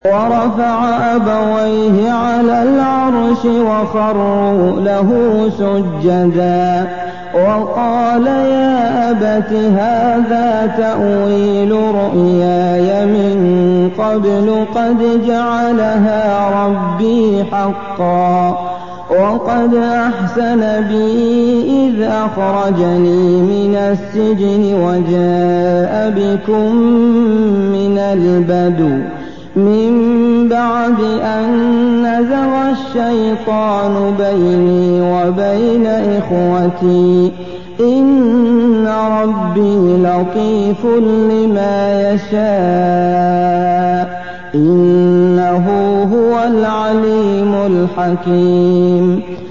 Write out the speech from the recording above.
وَرَفَعَ أَبَوَيْهِ عَلَى الْعَرْشِ وَخَرُّوا لَهُ سُجَّدًا وَقَالَ يَا أَبَتِ هَٰذَا تَأْوِيلُ رُؤْيَايَ مِن قَبْلُ قَدْ جَعَلَهَا رَبِّي حَقًّا وَقَدْ أَحْسَنَ بِي إِذْ أَخْرَجَنِي مِنَ السِّجْنِ وَجَاءَ بِكُم مِّنَ الْبَدْوِ مِن بَعْدِ أَن نَّزَغَ الشَّيْطَانُ بَيْنِي وَبَيْنَ إِخْوَتِي إِنَّ رَبِّي لَطِيفٌ لِّمَا يَشَاءُ إِنَّهُ هُوَ الْعَلِيمُ الْحَكِيمُ